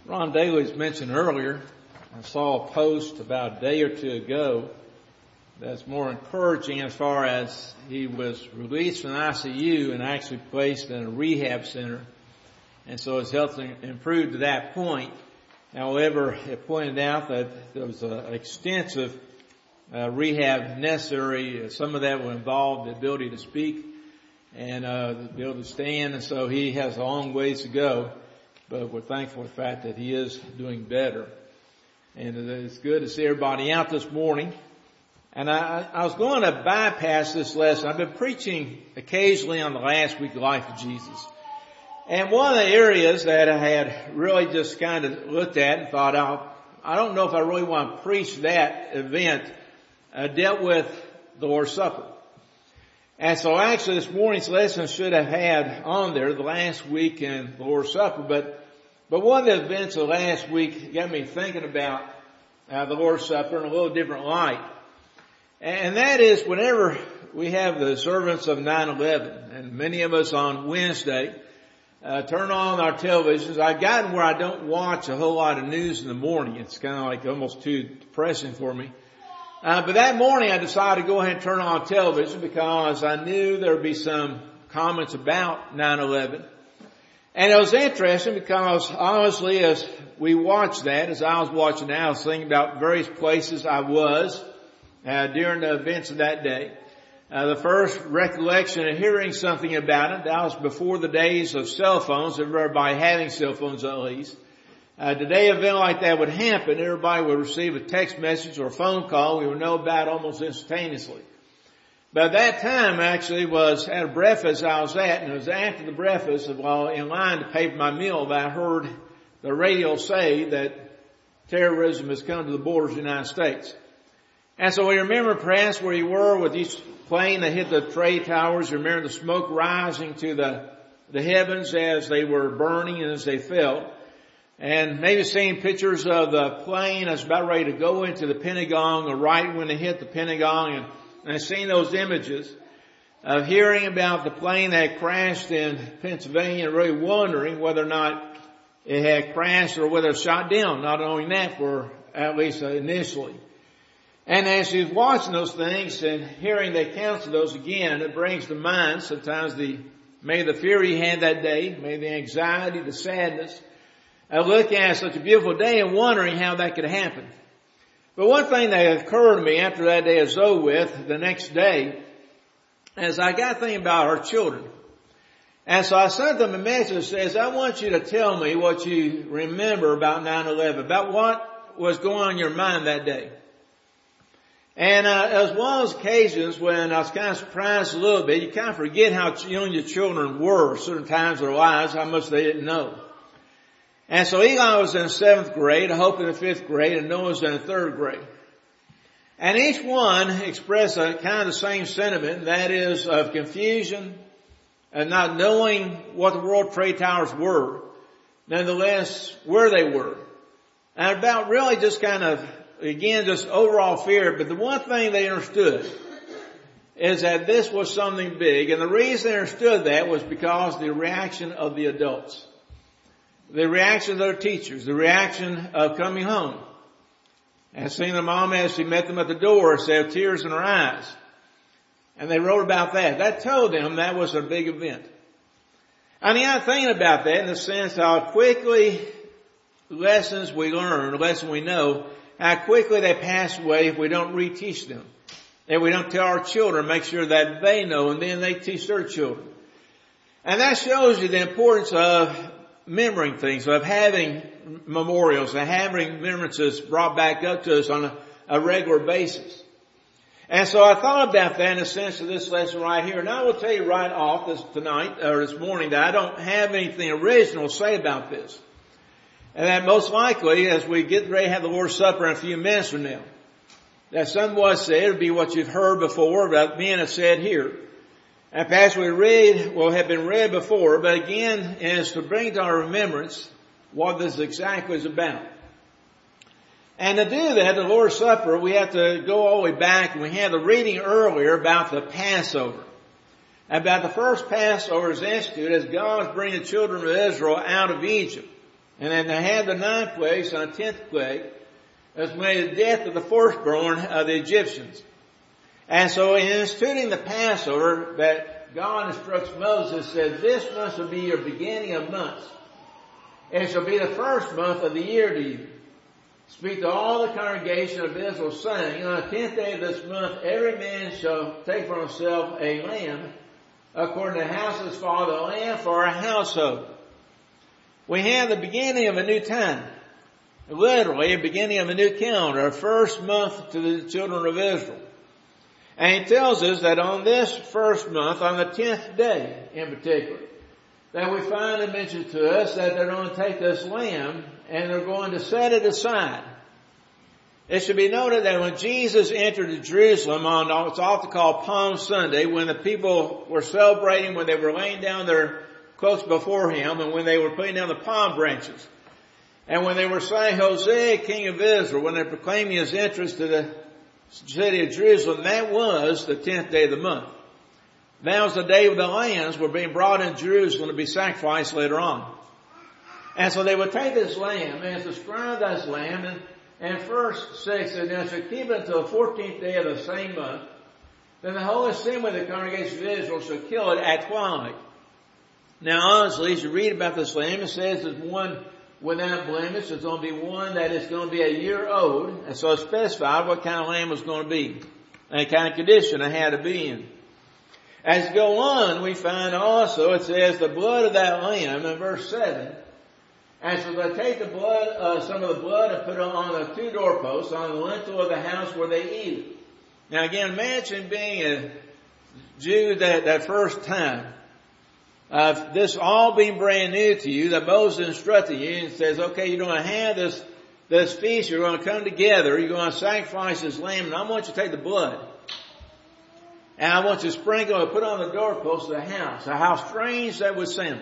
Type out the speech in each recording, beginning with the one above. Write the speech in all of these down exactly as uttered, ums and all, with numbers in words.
Ron Daly's mentioned earlier, I saw a post about a day or two ago that's more encouraging as far as he was released from I C U and actually placed in a rehab center. And so his health improved to that point. However, it pointed out that there was an extensive uh, rehab necessary. Some of that will involve the ability to speak and uh, be able to stand. And so he has a long ways to go. But we're thankful for the fact that he is doing better. And it's good to see everybody out this morning. And I, I was going to bypass this lesson. I've been preaching occasionally on the last week of the life of Jesus. And one of the areas that I had really just kind of looked at and thought, oh, I don't know if I really want to preach that event, uh, dealt with the Lord's Supper. And so actually this morning's lesson should have had on there the last week in the Lord's Supper. But, but one of the events of last week got me thinking about uh, the Lord's Supper in a little different light. And that is whenever we have the observance of nine eleven, and many of us on Wednesday uh, turn on our televisions. I've gotten where I don't watch a whole lot of news in the morning. It's kind of like almost too depressing for me. Uh, but that morning I decided to go ahead and turn on television because I knew there would be some comments about nine eleven. And it was interesting because honestly as we watched that, as I was watching that, I was thinking about various places I was Uh, during the events of that day. Uh, the first recollection of hearing something about it, that was before the days of cell phones, everybody having cell phones at least. Uh, today an event like that would happen, everybody would receive a text message or a phone call, we would know about it almost instantaneously. But at that time actually was at a breakfast I was at, and it was after the breakfast, while in line to pay for my meal, that I heard the radio say that terrorism has come to the borders of the United States. And so we remember perhaps where you were with each plane that hit the trade towers. You remember the smoke rising to the, the heavens as they were burning and as they fell. And maybe seeing pictures of the plane that's about ready to go into the Pentagon or right when it hit the Pentagon. And, and seeing those images of hearing about the plane that crashed in Pennsylvania and really wondering whether or not it had crashed or whether it shot down. Not only that, for at least initially. And as you're watching those things and hearing the accounts of those again, it brings to mind sometimes the, maybe the fear you had that day, maybe the anxiety, the sadness, of looking at such a beautiful day and wondering how that could happen. But one thing that occurred to me after that day is over with, the next day, is I got thinking about our children. And so I sent them a message that says, I want you to tell me what you remember about nine eleven, about what was going on in your mind that day. And uh, as one of those occasions when I was kind of surprised a little bit, you kind of forget how young your children were certain times of their lives, how much they didn't know. And so Eli was in seventh grade, Hope in the fifth grade, and Noah was in the third grade. And each one expressed a kind of the same sentiment, that is of confusion and not knowing what the World Trade Towers were, nonetheless where they were. And about really just kind of again, just overall fear, but the one thing they understood is that this was something big, and the reason they understood that was because the reaction of the adults, the reaction of their teachers, the reaction of coming home, and seeing the mom as she met them at the door, she had tears in her eyes, and they wrote about that. That told them that was a big event. And the other thing about that, in the sense how quickly lessons we learn, lessons we know, how quickly they pass away if we don't reteach them. If we don't tell our children, make sure that they know, and then they teach their children. And that shows you the importance of remembering things, of having memorials, and having remembrances brought back up to us on a, a regular basis. And so I thought about that in the sense of this lesson right here. And I will tell you right off this tonight, or this morning, that I don't have anything original to say about this. And that most likely, as we get ready to have the Lord's Supper in a few minutes from now, that some was said, it'll be what you've heard before, but men have said here. And perhaps we read, will have been read before, but again, is to bring to our remembrance what this exactly is about. And to do that, the Lord's Supper, we have to go all the way back, and we had the reading earlier about the Passover. About the first Passover is instituted as God was bringing the children of Israel out of Egypt. And then they had the ninth plague, and the tenth plague, as made the death of the firstborn of the Egyptians. And so in instituting the Passover, that God instructs Moses, said, this month shall be your beginning of months. It shall be the first month of the year to you. Speak to all the congregation of Israel, saying, on the tenth day of this month, every man shall take for himself a lamb, according to the house of his father, a lamb for a household. We have the beginning of a new time. Literally, a beginning of a new calendar, a first month to the children of Israel. And he tells us that on this first month, on the tenth day in particular, that we find it mentioned to us that they're going to take this lamb and they're going to set it aside. It should be noted that when Jesus entered Jerusalem on what's often called Palm Sunday, when the people were celebrating, when they were laying down their cloaks before him, and when they were putting down the palm branches, and when they were saying, Hosea, King of Israel, when they were proclaiming his entrance to the city of Jerusalem, that was the tenth day of the month. That was the day when the lambs were being brought in Jerusalem to be sacrificed later on. And so they would take this lamb, and it's described as lamb, and, and verse six, and they shall keep it until the fourteenth day of the same month. Then the whole assembly of the congregation of Israel shall kill it at twilight. Now honestly, as you read about this lamb, it says it's one without blemish. It's going to be one that is going to be a year old. And so it specified what kind of lamb it was going to be, and the kind of condition it had to be in. As you go on, we find also, it says the blood of that lamb in verse seven. And so they take the blood, uh, some of the blood and put it on the two doorposts on the lintel of the house where they eat it. Now again, imagine being a Jew that, that first time. Uh, this all being brand new to you, that Moses instructed you and says, okay, you're going to have this, this feast, you're going to come together, you're going to sacrifice this lamb, and I want you to take the blood. And I want you to sprinkle and put on the doorpost of the house. How strange that would sound.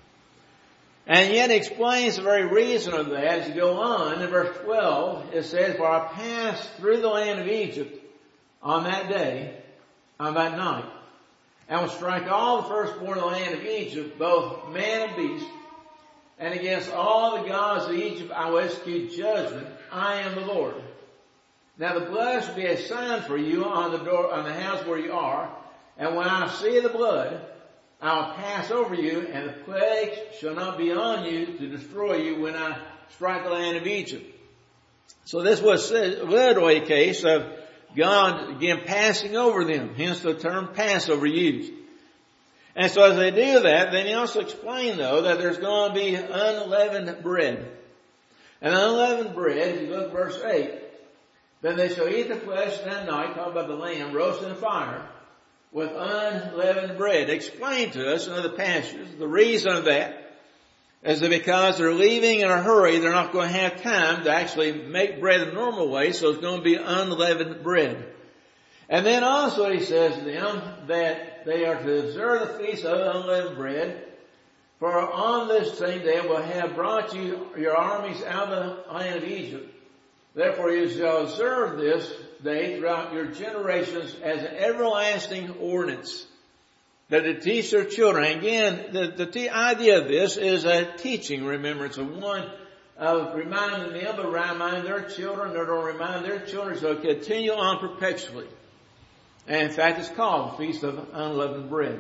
And yet it explains the very reason of that. As you go on, in verse twelve, it says, for I passed through the land of Egypt on that day, on that night, and will strike all the firstborn of the land of Egypt, both man and beast, and against all the gods of Egypt I will execute judgment. I am the Lord. Now the blood shall be a sign for you on the door, on the house where you are, and when I see the blood, I will pass over you, and the plague shall not be on you to destroy you when I strike the land of Egypt. So this was literally a case of God, again, passing over them, hence the term Passover used. And so as they do that, then he also explained, though, that there's going to be unleavened bread. And unleavened bread, if you look at verse eight, then they shall eat the flesh that night, talking about the lamb, roasted in fire, with unleavened bread. Explained to us in other passages, the reason of that is that because they're leaving in a hurry, they're not going to have time to actually make bread the normal way, so it's going to be unleavened bread. And then also he says to them that they are to observe the feast of unleavened bread, for on this same day will have brought you your armies out of the land of Egypt. Therefore you shall observe this day throughout your generations as an everlasting ordinance, that to teach their children. Again, the, the t- idea of this is a teaching remembrance of one of reminding them, but reminding their children, they're going to remind their children, so it continue on perpetually. And in fact, it's called the Feast of Unleavened Bread.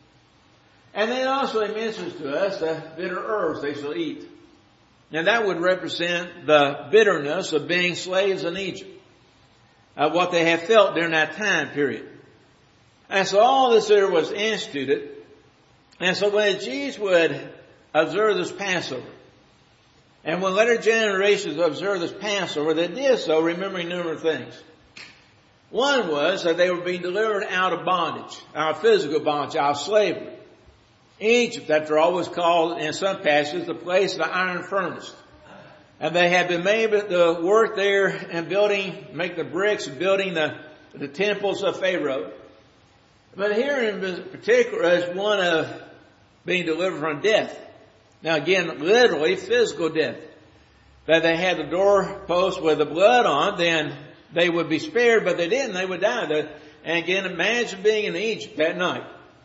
And then also he mentions to us the bitter herbs they shall eat. Now that would represent the bitterness of being slaves in Egypt, of what they had felt during that time period. And so all this here was instituted. And so when the Jews would observe this Passover, and when later generations observed this Passover, they did so remembering a number of things. One was that they were being delivered out of bondage, out of physical bondage, out of slavery. Egypt, after all, was called in some passages the place of the iron furnace. And they had been made to work there and building, make the bricks, building the, the temples of Pharaoh. But here in particular is one of being delivered from death. Now again, literally physical death. That they had the doorpost with the blood on, then they would be spared, but they didn't, they would die. And again, imagine being in Egypt that night.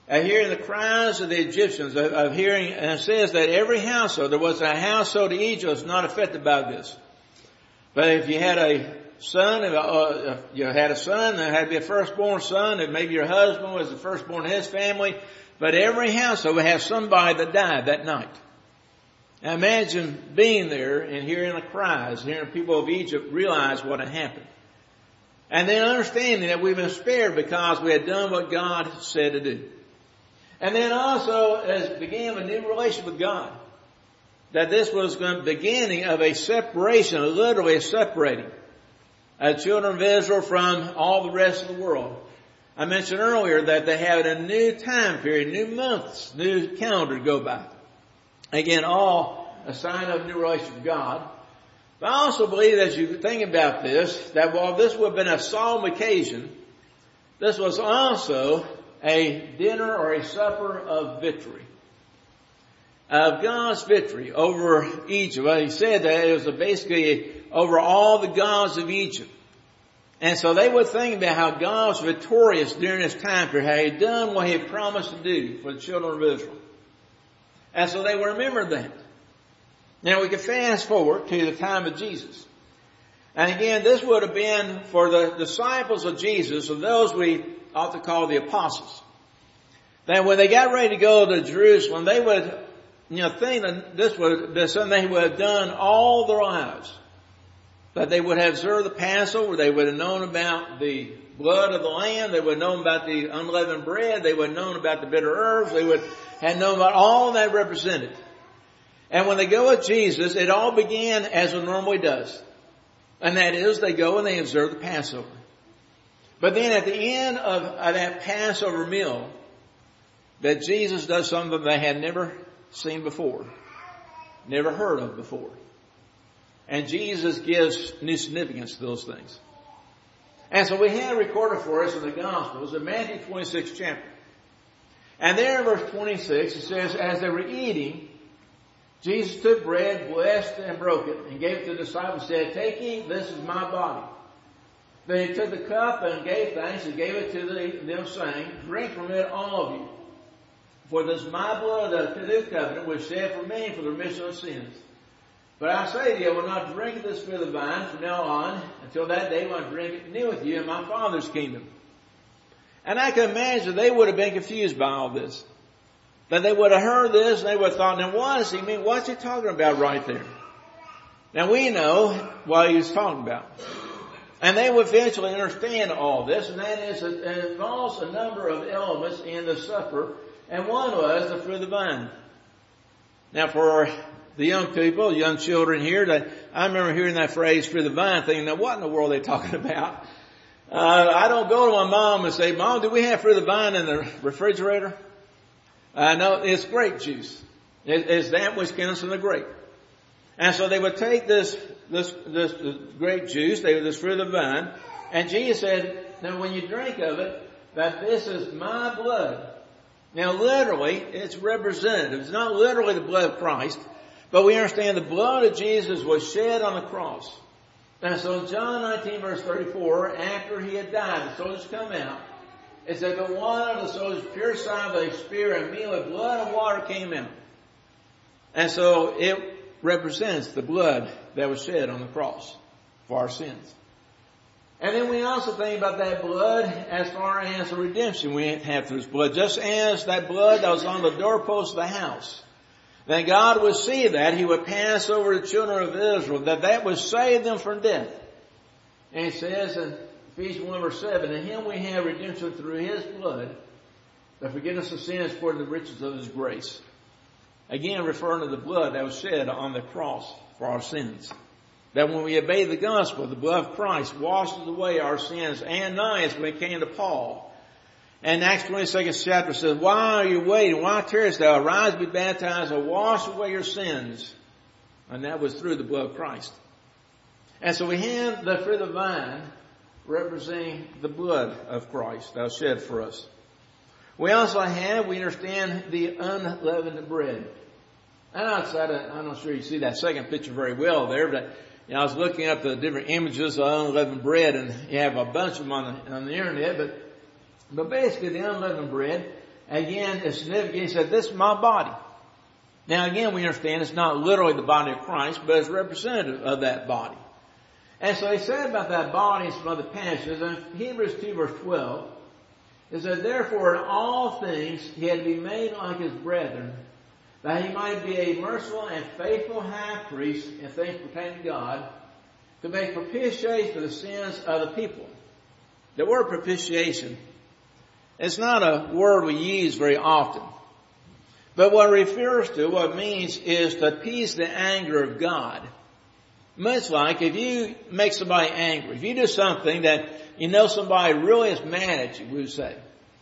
At hearing the cries of the Egyptians, of, of hearing, and it says that every household, there was a household in Egypt was not affected by this. But if you had a son, if, uh, if you had a son, there had to be a firstborn son, and maybe your husband was the firstborn in his family, but every household would have somebody that died that night. Now imagine being there and hearing the cries, hearing people of Egypt realize what had happened. And then understanding that we've been spared because we had done what God said to do. And then also as began a new relationship with God. That this was the beginning of a separation, literally a separating of the children of Israel from all the rest of the world. I mentioned earlier that they had a new time period, new months, new calendar to go by. Again, all a sign of a new relationship with God. But I also believe as you think about this, that while this would have been a solemn occasion, this was also a dinner or a supper of victory. Of God's victory over Egypt. Well, he said that it was basically over all the gods of Egypt. And so they would think about how God was victorious during this time period, how he had done what he had promised to do for the children of Israel. And so they would remember that. Now we can fast forward to the time of Jesus. And again, this would have been for the disciples of Jesus, or those we ought to call the apostles. That when they got ready to go to Jerusalem, they would, you know, think that this would be something they would have done all their lives. That they would have observed the Passover, they would have known about the blood of the lamb, they would have known about the unleavened bread, they would have known about the bitter herbs, they would have known about all that represented. And when they go with Jesus, it all began as it normally does. And that is, they go and they observe the Passover. But then at the end of, of that Passover meal, that Jesus does something they had never seen before, never heard of before. And Jesus gives new significance to those things. And so we have recorded for us in the Gospels in Matthew twenty-sixth chapter. And there in verse twenty-six, it says, as they were eating, Jesus took bread, blessed and broke it, and gave it to the disciples and said, take, eat, this is my body. Then he took the cup and gave thanks and gave it to the, them saying, drink from it, all of you. For this is my blood of the new covenant, which is shed for many for the remission of sins. But I say to you, I will not drink of this fruit of the vine from now on, until that day when I drink it new with you in my Father's kingdom. And I can imagine they would have been confused by all this. That they would have heard this and they would have thought, now what does he mean? What's he talking about right there? Now we know what he was talking about. And they would eventually understand all this, and that is, it involves a number of elements in the supper, and one was the fruit of the vine. Now for the young people, young children here, that I remember hearing that phrase, fruit of the vine, thinking, now what in the world are they talking about? Uh, I don't go to my mom and say, Mom, do we have fruit of the vine in the refrigerator? I know it's grape juice. It, it's that which comes from the grape. And so they would take this, this, this, this grape juice, they would this fruit of the vine, and Jesus said, now when you drink of it, that this is my blood. Now literally, it's representative. It's not literally the blood of Christ, but we understand the blood of Jesus was shed on the cross. And so in John nineteen verse thirty-four, after he had died, the soldiers come out. It said, but one of the soldiers pierced side with a spear, and immediately blood and water came out. And so it represents the blood that was shed on the cross for our sins. And then we also think about that blood as far as the redemption we have through his blood. Just as that blood that was on the doorpost of the house, that God would see that, he would pass over the children of Israel, that that would save them from death. And it says in Ephesians one verse seven, in him we have redemption through his blood, the forgiveness of sins according to the riches of his grace. Again, referring to the blood that was shed on the cross for our sins. That when we obey the gospel, the blood of Christ washes away our sins. Ananias, when it came to Paul, and Acts twenty-second chapter says, why are you waiting? Why tarriest thou? Arise, be baptized, and wash away your sins. And that was through the blood of Christ. And so we have the fruit of the vine representing the blood of Christ that was shed for us. We also have, we understand, the unleavened bread. And outside, I'm not sure you see that second picture very well there, but you know, I was looking up the different images of unleavened bread, and you have a bunch of them on the, on the internet, but, but basically the unleavened bread again, it's significant. He said, this is my body. Now again, we understand it's not literally the body of Christ, but it's representative of that body. And so he said about that body in some other passages, in Hebrews two verse twelve, it said, therefore in all things he had to be made like his brethren, that he might be a merciful and faithful high priest in things pertaining to God, to make propitiation for the sins of the people. The word propitiation, it's not a word we use very often. But what it refers to, what it means is to appease the anger of God. Much like if you make somebody angry, if you do something that you know somebody really is mad at you, we would say,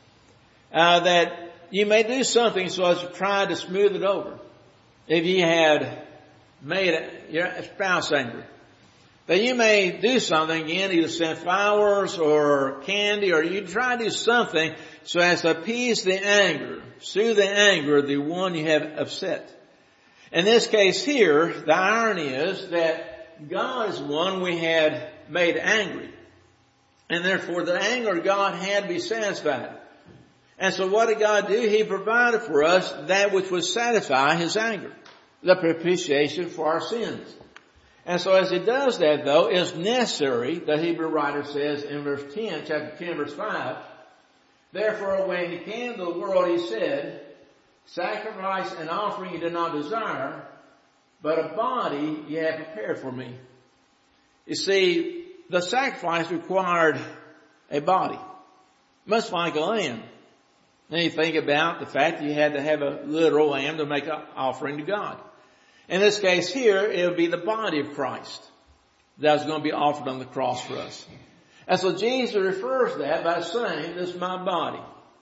uh, that you may do something so as to try to smooth it over. If you had made a, your spouse angry, that you may do something again, either send flowers or candy, or you try to do something so as to appease the anger, soothe the anger of the one you have upset. In this case here, the irony is that God is one we had made angry. And therefore the anger of God had to be satisfied. And so what did God do? He provided for us that which would satisfy His anger, the propitiation for our sins. And so as He does that, though, it's necessary, the Hebrew writer says in verse ten, chapter ten, verse five, therefore when He came to the world, He said, sacrifice and offering you did not desire, but a body you have prepared for me. You see, the sacrifice required a body, much like a lamb. Then you think about the fact that you had to have a literal lamb to make an offering to God. In this case here, it would be the body of Christ that was going to be offered on the cross for us. And so Jesus refers to that by saying, this is my body.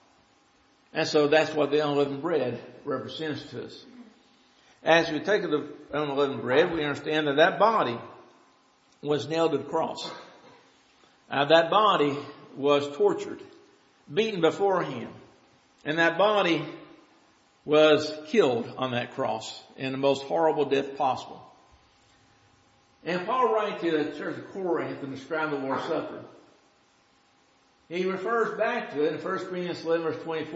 And so that's what the unleavened bread represents to us. As we take the unleavened bread, we understand that that body was nailed to the cross. Uh, that body was tortured, beaten beforehand. And that body was killed on that cross in the most horrible death possible. And Paul writes to the church of Corinth and describes the Lord's Supper. He refers back to it in First Corinthians eleven verse twenty-four.